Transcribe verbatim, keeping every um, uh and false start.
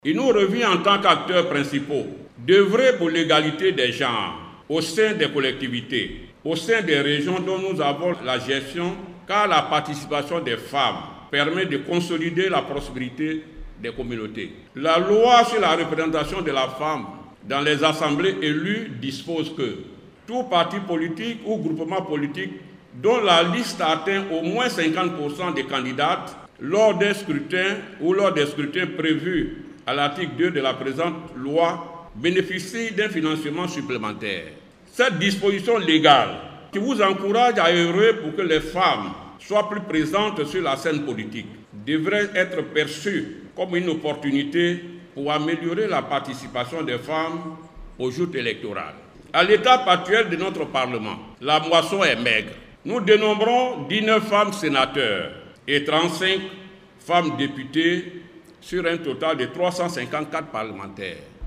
Il nous revient en tant qu'acteurs principaux d'œuvrer pour l'égalité des genres au sein des collectivités, au sein des régions dont nous avons la gestion, car la participation des femmes permet de consolider la prospérité des communautés. La loi sur la représentation de la femme dans les assemblées élues dispose que tout parti politique ou groupement politique dont la liste atteint au moins cinquante pour cent des candidates lors des scrutins ou lors des scrutins prévus à l'article deux de la présente loi bénéficie d'un financement supplémentaire. Cette disposition légale qui vous encourage à œuvrer pour que les femmes soient plus présentes sur la scène politique devrait être perçue comme une opportunité pour améliorer la participation des femmes aux joutes électorales. À l'étape actuelle de notre Parlement, la moisson est maigre. Nous dénombrons dix-neuf femmes sénateurs et trente-cinq femmes députées sur un total de trois cent cinquante-quatre parlementaires.